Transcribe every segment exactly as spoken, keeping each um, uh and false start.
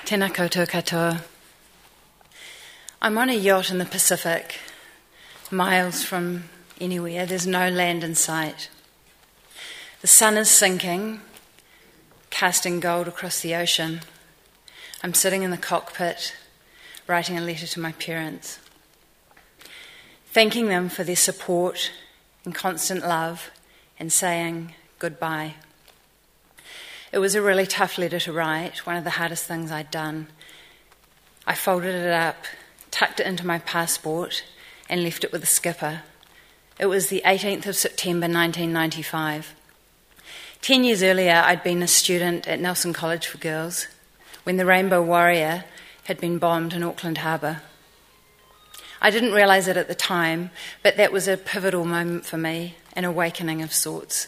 Tēnā koutou katoa. I'm on a yacht in the Pacific, miles from anywhere. There's no land in sight. The sun is sinking, casting gold across the ocean. I'm sitting in the cockpit, writing a letter to my parents, thanking them for their support and constant love and saying goodbye. It was a really tough letter to write, one of the hardest things I'd done. I folded it up, tucked it into my passport, and left it with the skipper. It was the eighteenth of September nineteen ninety-five. Ten years earlier, I'd been a student at Nelson College for Girls when the Rainbow Warrior had been bombed in Auckland Harbour. I didn't realise it at the time, but that was a pivotal moment for me, an awakening of sorts.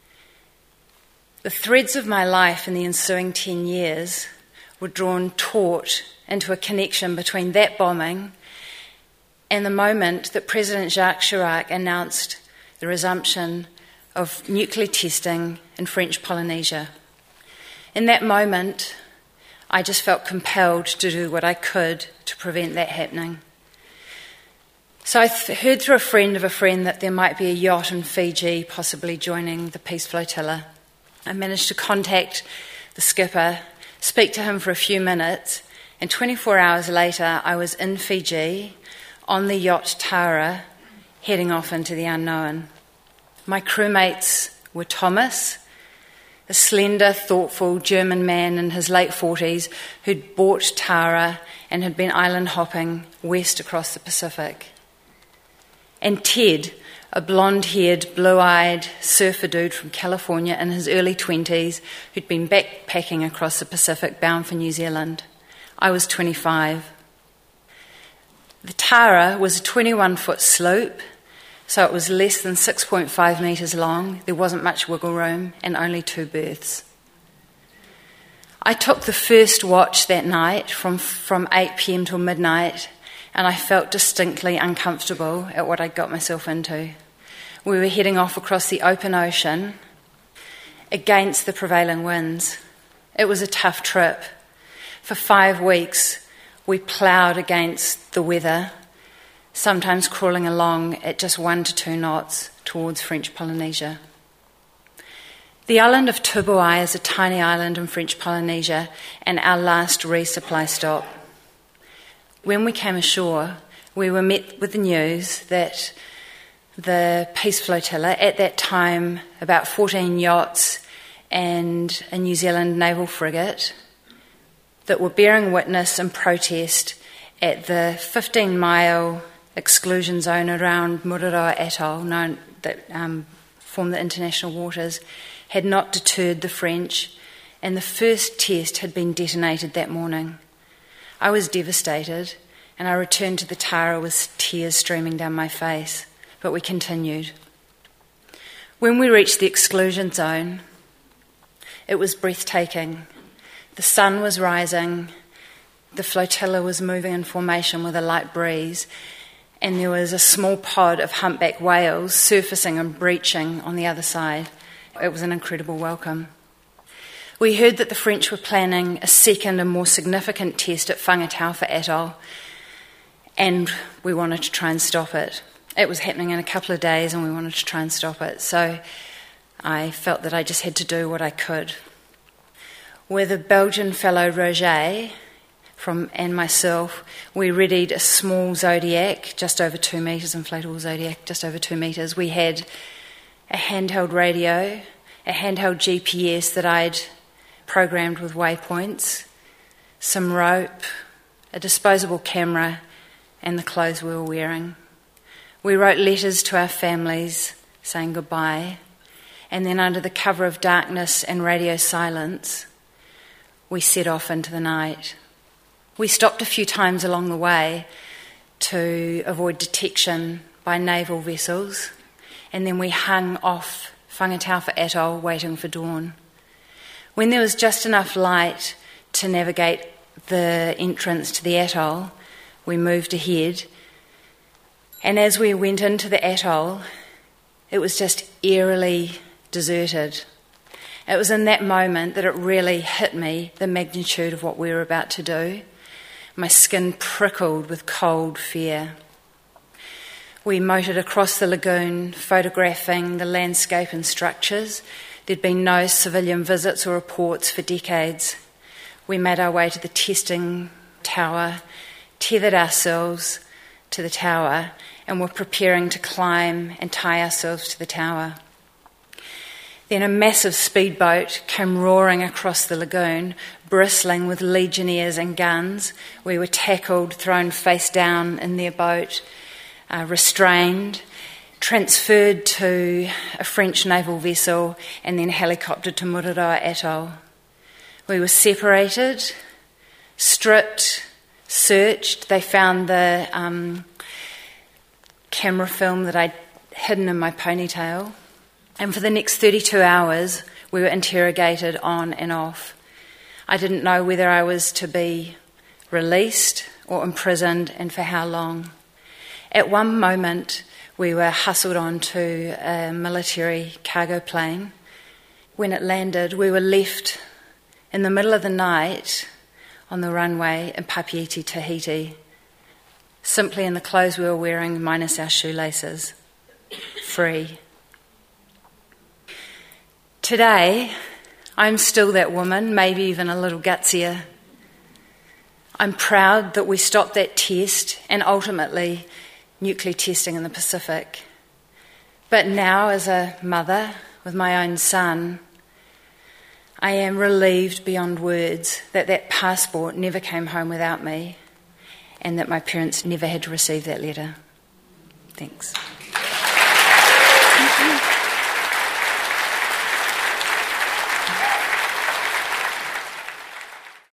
The threads of my life in the ensuing ten years were drawn taut into a connection between that bombing and the moment that President Jacques Chirac announced the resumption of nuclear testing in French Polynesia. In that moment, I just felt compelled to do what I could to prevent that happening. So I th- heard through a friend of a friend that there might be a yacht in Fiji possibly joining the peace flotilla. I managed to contact the skipper, speak to him for a few minutes, and twenty-four hours later I was in Fiji on the yacht Tara, heading off into the unknown. My crewmates were Thomas, a slender, thoughtful German man in his late forties who'd bought Tara and had been island hopping west across the Pacific. And Ted, a blonde-haired, blue-eyed surfer dude from California in his early twenties who'd been backpacking across the Pacific bound for New Zealand. I was twenty-five. The Tara was a twenty-one-foot sloop, so it was less than six point five metres long. There wasn't much wiggle room and only two berths. I took the first watch that night from, from eight p.m. till midnight, and I felt distinctly uncomfortable at what I'd got myself into. We were heading off across the open ocean against the prevailing winds. It was a tough trip. For five weeks, we ploughed against the weather, sometimes crawling along at just one to two knots towards French Polynesia. The island of Tubuai is a tiny island in French Polynesia and our last resupply stop. When we came ashore, we were met with the news that the peace flotilla, at that time about fourteen yachts and a New Zealand naval frigate, that were bearing witness and protest at the fifteen-mile exclusion zone around Mururoa Atoll, known that um, formed the international waters, had not deterred the French, and the first test had been detonated that morning. I was devastated, and I returned to the Tara with tears streaming down my face, but we continued. When we reached the exclusion zone, it was breathtaking. The sun was rising, the flotilla was moving in formation with a light breeze, and there was a small pod of humpback whales surfacing and breaching on the other side. It was an incredible welcome. We heard that the French were planning a second and more significant test at Whangataufa Atoll, and we wanted to try and stop it. It was happening in a couple of days, and we wanted to try and stop it. So I felt that I just had to do what I could. With a Belgian fellow, Roger, from and myself, we readied a small Zodiac, just over two metres, inflatable Zodiac, just over two metres. We had a handheld radio, a handheld G P S that I'd programmed with waypoints, some rope, a disposable camera, and the clothes we were wearing. We wrote letters to our families saying goodbye, and then under the cover of darkness and radio silence, we set off into the night. We stopped a few times along the way to avoid detection by naval vessels, and then we hung off Whangataufa Atoll waiting for dawn. When there was just enough light to navigate the entrance to the atoll, we moved ahead, and as we went into the atoll, it was just eerily deserted. It was in that moment that it really hit me, the magnitude of what we were about to do. My skin prickled with cold fear. We motored across the lagoon, photographing the landscape and structures. There'd been no civilian visits or reports for decades. We made our way to the testing tower, tethered ourselves to the tower, and were preparing to climb and tie ourselves to the tower. Then a massive speedboat came roaring across the lagoon, bristling with legionnaires and guns. We were tackled, thrown face down in their boat, uh, restrained, transferred to a French naval vessel, and then helicoptered to Mururoa Atoll. We were separated, stripped, searched. They found the um, camera film that I'd hidden in my ponytail. And for the next thirty-two hours, we were interrogated on and off. I didn't know whether I was to be released or imprisoned and for how long. At one moment, we were hustled onto a military cargo plane. When it landed, we were left in the middle of the night on the runway in Papeete, Tahiti, simply in the clothes we were wearing, minus our shoelaces, free. Today, I'm still that woman, maybe even a little gutsier. I'm proud that we stopped that test and ultimately nuclear testing in the Pacific. But now, as a mother with my own son, I am relieved beyond words that that passport never came home without me and that my parents never had to receive that letter. Thanks.